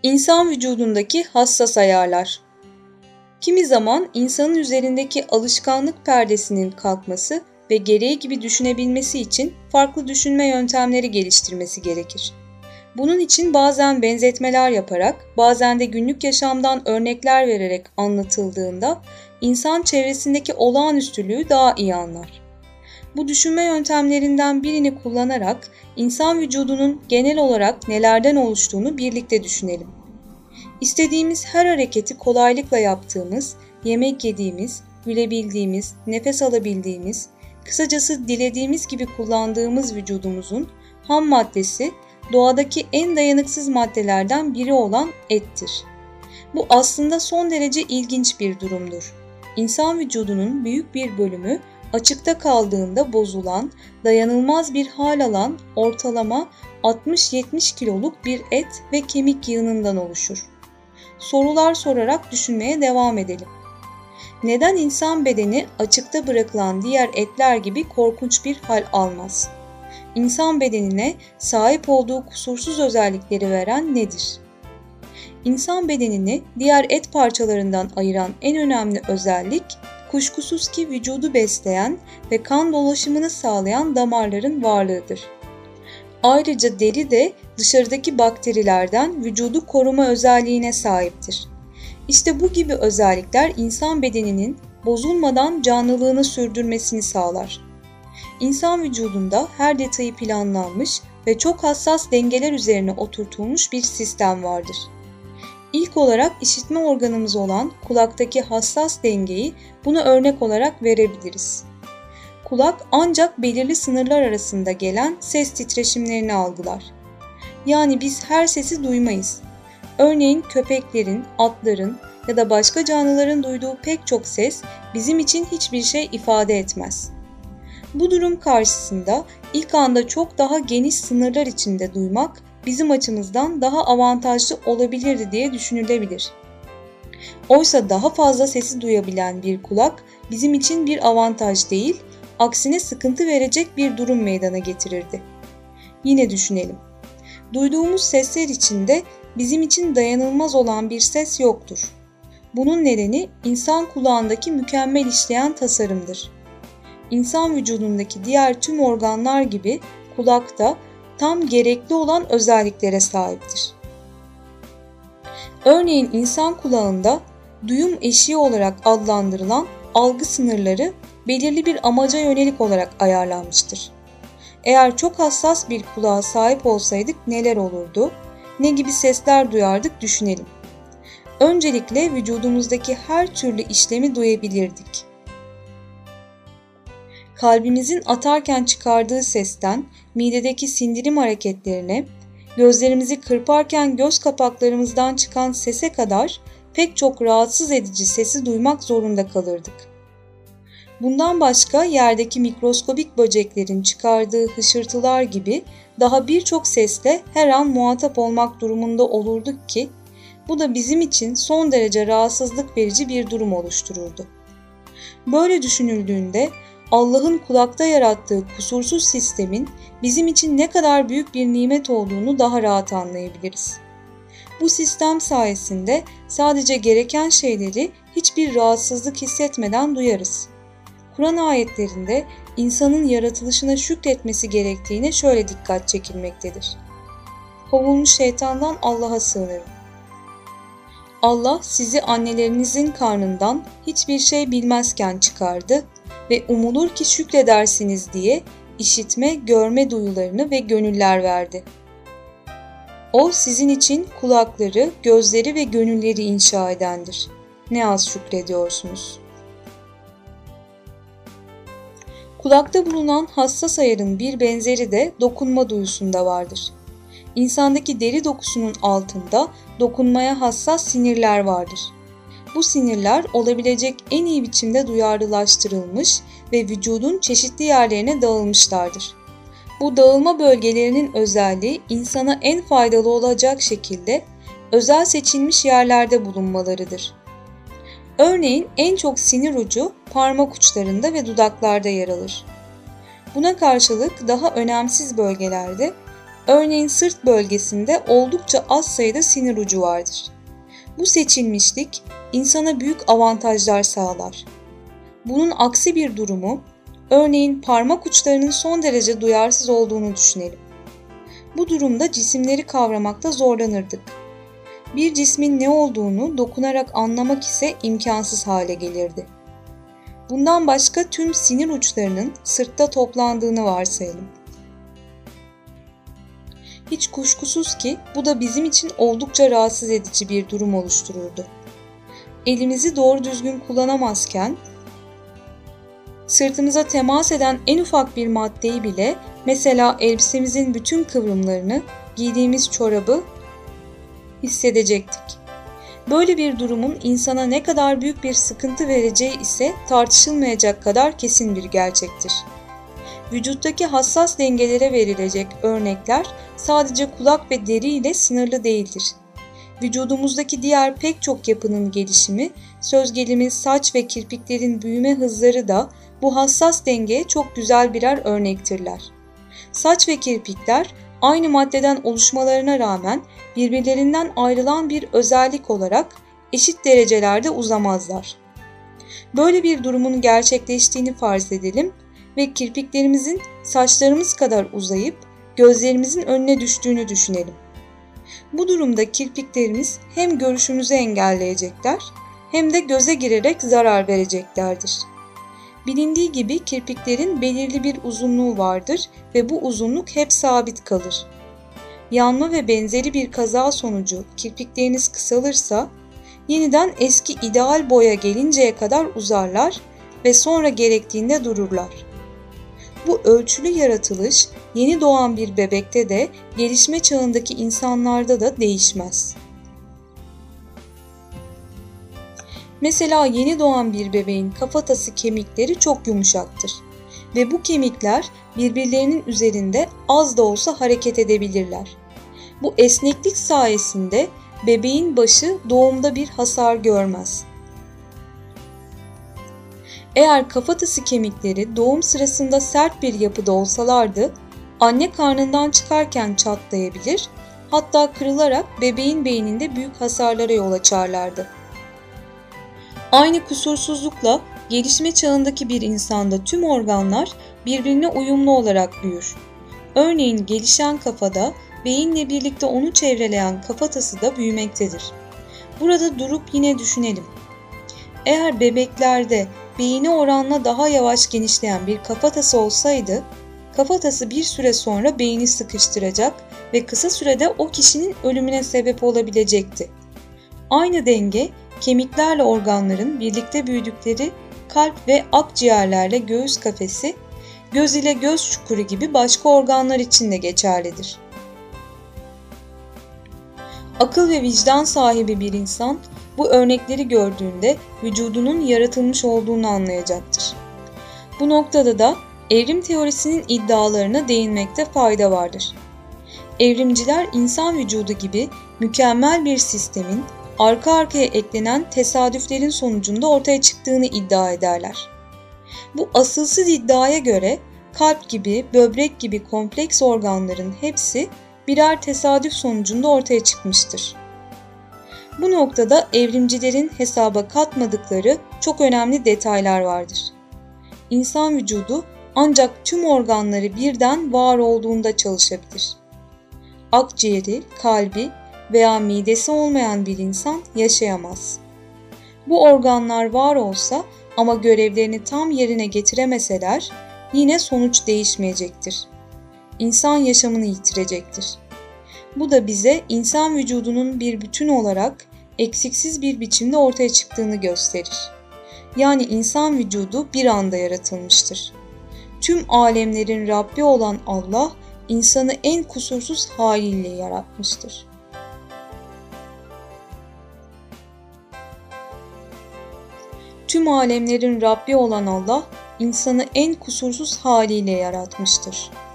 İnsan vücudundaki hassas ayarlar. Kimi zaman insanın üzerindeki alışkanlık perdesinin kalkması ve gereği gibi düşünebilmesi için farklı düşünme yöntemleri geliştirmesi gerekir. Bunun için bazen benzetmeler yaparak, bazen de günlük yaşamdan örnekler vererek anlatıldığında insan çevresindeki olağanüstülüğü daha iyi anlar. Bu düşünme yöntemlerinden birini kullanarak insan vücudunun genel olarak nelerden oluştuğunu birlikte düşünelim. İstediğimiz her hareketi kolaylıkla yaptığımız, yemek yediğimiz, gülebildiğimiz, nefes alabildiğimiz, kısacası dilediğimiz gibi kullandığımız vücudumuzun ham maddesi doğadaki en dayanıksız maddelerden biri olan ettir. Bu aslında son derece ilginç bir durumdur. İnsan vücudunun büyük bir bölümü açıkta kaldığında bozulan, dayanılmaz bir hal alan ortalama 60-70 kiloluk bir et ve kemik yığınından oluşur. Sorular sorarak düşünmeye devam edelim. Neden insan bedeni açıkta bırakılan diğer etler gibi korkunç bir hal almaz? İnsan bedenine sahip olduğu kusursuz özellikleri veren nedir? İnsan bedenini diğer et parçalarından ayıran en önemli özellik, kuşkusuz ki vücudu besleyen ve kan dolaşımını sağlayan damarların varlığıdır. Ayrıca deri de dışarıdaki bakterilerden vücudu koruma özelliğine sahiptir. İşte bu gibi özellikler insan bedeninin bozulmadan canlılığını sürdürmesini sağlar. İnsan vücudunda her detayı planlanmış ve çok hassas dengeler üzerine oturtulmuş bir sistem vardır. İlk olarak işitme organımız olan kulaktaki hassas dengeyi buna örnek olarak verebiliriz. Kulak ancak belirli sınırlar arasında gelen ses titreşimlerini algılar. Yani biz her sesi duymayız. Örneğin köpeklerin, atların ya da başka canlıların duyduğu pek çok ses bizim için hiçbir şey ifade etmez. Bu durum karşısında ilk anda çok daha geniş sınırlar içinde duymak bizim açımızdan daha avantajlı olabilirdi diye düşünülebilir. Oysa daha fazla sesi duyabilen bir kulak bizim için bir avantaj değil, aksine sıkıntı verecek bir durum meydana getirirdi. Yine düşünelim. Duyduğumuz sesler içinde bizim için dayanılmaz olan bir ses yoktur. Bunun nedeni insan kulağındaki mükemmel işleyen tasarımdır. İnsan vücudundaki diğer tüm organlar gibi kulak da tam gerekli olan özelliklere sahiptir. Örneğin insan kulağında duyum eşiği olarak adlandırılan algı sınırları belirli bir amaca yönelik olarak ayarlanmıştır. Eğer çok hassas bir kulağa sahip olsaydık neler olurdu, ne gibi sesler duyardık düşünelim. Öncelikle vücudumuzdaki her türlü işlemi duyabilirdik. Kalbimizin atarken çıkardığı sesten midedeki sindirim hareketlerine, gözlerimizi kırparken göz kapaklarımızdan çıkan sese kadar pek çok rahatsız edici sesi duymak zorunda kalırdık. Bundan başka yerdeki mikroskobik böceklerin çıkardığı hışırtılar gibi daha birçok sesle her an muhatap olmak durumunda olurduk ki bu da bizim için son derece rahatsızlık verici bir durum oluştururdu. Böyle düşünüldüğünde Allah'ın kulakta yarattığı kusursuz sistemin bizim için ne kadar büyük bir nimet olduğunu daha rahat anlayabiliriz. Bu sistem sayesinde sadece gereken şeyleri hiçbir rahatsızlık hissetmeden duyarız. Kur'an ayetlerinde insanın yaratılışına şükretmesi gerektiğine şöyle dikkat çekilmektedir. Kovulmuş şeytandan Allah'a sığınırım. Allah sizi annelerinizin karnından hiçbir şey bilmezken çıkardı ve umulur ki şükredersiniz diye işitme, görme duyularını ve gönüller verdi. O sizin için kulakları, gözleri ve gönülleri inşa edendir. Ne az şükrediyorsunuz. Kulakta bulunan hassas ayarın bir benzeri de dokunma duyusunda vardır. İnsandaki deri dokusunun altında dokunmaya hassas sinirler vardır. Bu sinirler olabilecek en iyi biçimde duyarlılaştırılmış ve vücudun çeşitli yerlerine dağılmışlardır. Bu dağılma bölgelerinin özelliği insana en faydalı olacak şekilde özel seçilmiş yerlerde bulunmalarıdır. Örneğin en çok sinir ucu parmak uçlarında ve dudaklarda yer alır. Buna karşılık daha önemsiz bölgelerde Örneğin sırt bölgesinde oldukça az sayıda sinir ucu vardır. Bu seçilmişlik insana büyük avantajlar sağlar. Bunun aksi bir durumu, örneğin parmak uçlarının son derece duyarsız olduğunu düşünelim. Bu durumda cisimleri kavramakta zorlanırdık. Bir cismin ne olduğunu dokunarak anlamak ise imkansız hale gelirdi. Bundan başka tüm sinir uçlarının sırtta toplandığını varsayalım. Hiç kuşkusuz ki bu da bizim için oldukça rahatsız edici bir durum oluştururdu. Elimizi doğru düzgün kullanamazken, sırtımıza temas eden en ufak bir maddeyi bile, mesela elbisemizin bütün kıvrımlarını, giydiğimiz çorabı hissedecektik. Böyle bir durumun insana ne kadar büyük bir sıkıntı vereceği ise tartışılmayacak kadar kesin bir gerçektir. Vücuttaki hassas dengelere verilecek örnekler sadece kulak ve deri ile sınırlı değildir. Vücudumuzdaki diğer pek çok yapının gelişimi, söz gelimi saç ve kirpiklerin büyüme hızları da bu hassas dengeye çok güzel birer örnektirler. Saç ve kirpikler aynı maddeden oluşmalarına rağmen birbirlerinden ayrılan bir özellik olarak eşit derecelerde uzamazlar. Böyle bir durumun gerçekleştiğini farz edelim ve kirpiklerimizin saçlarımız kadar uzayıp gözlerimizin önüne düştüğünü düşünelim. Bu durumda kirpiklerimiz hem görüşümüzü engelleyecekler hem de göze girerek zarar vereceklerdir. Bilindiği gibi kirpiklerin belirli bir uzunluğu vardır ve bu uzunluk hep sabit kalır. Yanma ve benzeri bir kaza sonucu kirpikleriniz kısalırsa, yeniden eski ideal boya gelinceye kadar uzarlar ve sonra gerektiğinde dururlar. Bu ölçülü yaratılış yeni doğan bir bebekte de gelişme çağındaki insanlarda da değişmez. Mesela yeni doğan bir bebeğin kafatası kemikleri çok yumuşaktır ve bu kemikler birbirlerinin üzerinde az da olsa hareket edebilirler. Bu esneklik sayesinde bebeğin başı doğumda bir hasar görmez. Eğer kafatası kemikleri doğum sırasında sert bir yapıda olsalardı, anne karnından çıkarken çatlayabilir, hatta kırılarak bebeğin beyninde büyük hasarlara yol açarlardı. Aynı kusursuzlukla gelişme çağındaki bir insanda tüm organlar birbirine uyumlu olarak büyür. Örneğin gelişen kafada beyinle birlikte onu çevreleyen kafatası da büyümektedir. Burada durup yine düşünelim. Eğer bebeklerde beyine oranla daha yavaş genişleyen bir kafatası olsaydı, kafatası bir süre sonra beyni sıkıştıracak ve kısa sürede o kişinin ölümüne sebep olabilecekti. Aynı denge, kemiklerle organların birlikte büyüdükleri kalp ve akciğerlerle göğüs kafesi, göz ile göz çukuru gibi başka organlar için de geçerlidir. Akıl ve vicdan sahibi bir insan bu örnekleri gördüğünde vücudunun yaratılmış olduğunu anlayacaktır. Bu noktada da evrim teorisinin iddialarına değinmekte fayda vardır. Evrimciler insan vücudu gibi mükemmel bir sistemin arka arkaya eklenen tesadüflerin sonucunda ortaya çıktığını iddia ederler. Bu asılsız iddiaya göre kalp gibi, böbrek gibi kompleks organların hepsi birer tesadüf sonucunda ortaya çıkmıştır. Bu noktada evrimcilerin hesaba katmadıkları çok önemli detaylar vardır. İnsan vücudu ancak tüm organları birden var olduğunda çalışabilir. Akciğeri, kalbi veya midesi olmayan bir insan yaşayamaz. Bu organlar var olsa ama görevlerini tam yerine getiremeseler yine sonuç değişmeyecektir. İnsan yaşamını yitirecektir. Bu da bize insan vücudunun bir bütün olarak eksiksiz bir biçimde ortaya çıktığını gösterir. Yani insan vücudu bir anda yaratılmıştır. Tüm alemlerin Rabbi olan Allah, insanı en kusursuz haliyle yaratmıştır. Tüm alemlerin Rabbi olan Allah, insanı en kusursuz haliyle yaratmıştır.